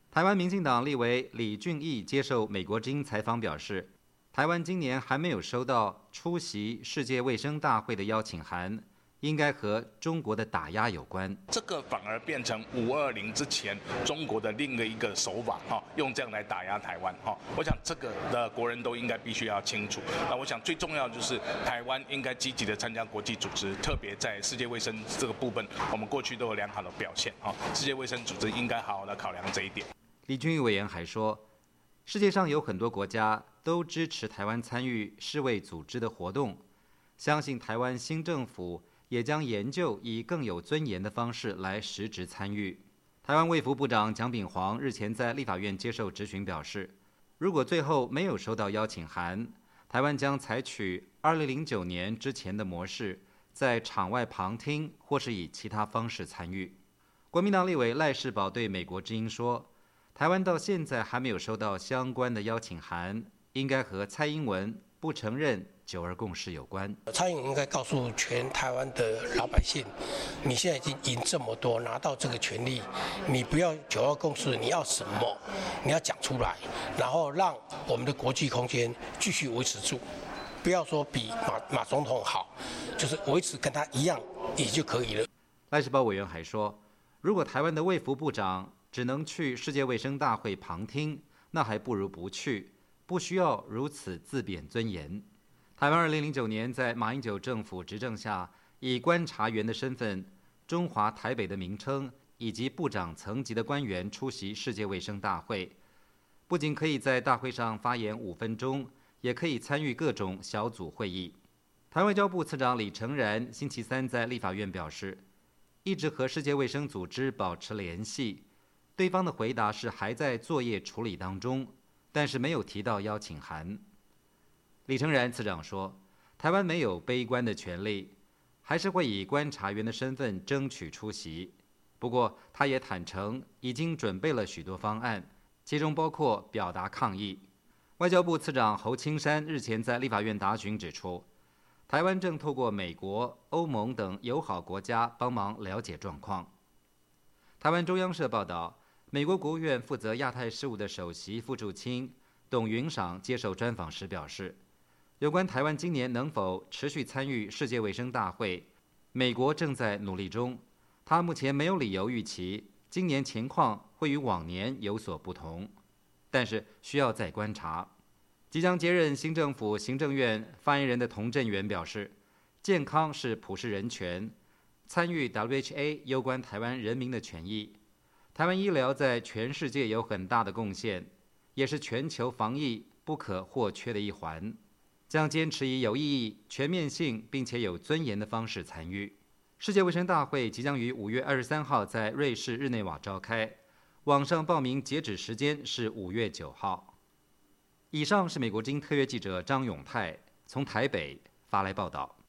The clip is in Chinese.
台湾民进党立委李俊毅接受美国之音采访表示，台湾今年还没有收到出席世界卫生大会的邀请函，应该和中国的打压有关。 这个反而变成520之前中国的另一个手法，用这样来打压台湾。我想这个的国人都应该必须要清楚。那我想最重要就是台湾应该积极的参加国际组织，特别在世界卫生这个部分，我们过去都有良好的表现。世界卫生组织应该好好的考量这一点。 李俊毅委员还说，世界上有很多国家都支持台湾参与世卫组织的活动，相信台湾新政府也将研究以更有尊严的方式来实质参与。台湾卫福部长蒋炳煌日前在立法院接受质询表示，如果最后没有收到邀请函，台湾将采取2009年之前的模式，在场外旁听或是以其他方式参与。国民党立委赖士葆对美国之音说，台湾到现在还没有收到相关的邀请函，应该和蔡英文不承认9·2共识有关。 蔡英文应该告诉全台湾的老百姓，你现在已经赢这么多，拿到这个权利，你不要9·2共识，你要什么？你要讲出来，然后让我们的国际空间继续维持住，不要说比马总统好，就是维持跟他一样也就可以了。 赖士葆委员还说，如果台湾的卫福部长只能去世界卫生大会旁听，那还不如不去，不需要如此自贬尊严。台湾2009年在马英九政府执政下，以观察员的身份，中华台北的名称以及部长层级的官员出席世界卫生大会，不仅可以在大会上发言5分钟，也可以参与各种小组会议。台湾外交部次长李成然星期三在立法院表示，一直和世界卫生组织保持联系，对方的回答是还在作业处理当中，但是没有提到邀请函。李成然次长说，台湾没有悲观的权利，还是会以观察员的身份争取出席。不过他也坦诚已经准备了许多方案，其中包括表达抗议。外交部次长侯青山日前在立法院答询指出，台湾正透过美国、欧盟等友好国家帮忙了解状况。台湾中央社报道，美国国务院负责亚太事务的首席副驻青董云赏接受专访时表示，有关台湾今年能否持续参与世界卫生大会，美国正在努力中。他目前没有理由预期今年情况会与往年有所不同，但是需要再观察。即将接任新政府行政院发言人的童振源表示，健康是普世人权，参与 WHA 攸关台湾人民的权益。台湾医疗在全世界有很大的贡献，也是全球防疫不可或缺的一环，将坚持以有意义、全面性并且有尊严的方式参与。世界卫生大会即将于5月23号在瑞士日内瓦召开，网上报名截止时间是5月9号。以上是美国之音特约记者张永泰从台北发来报道。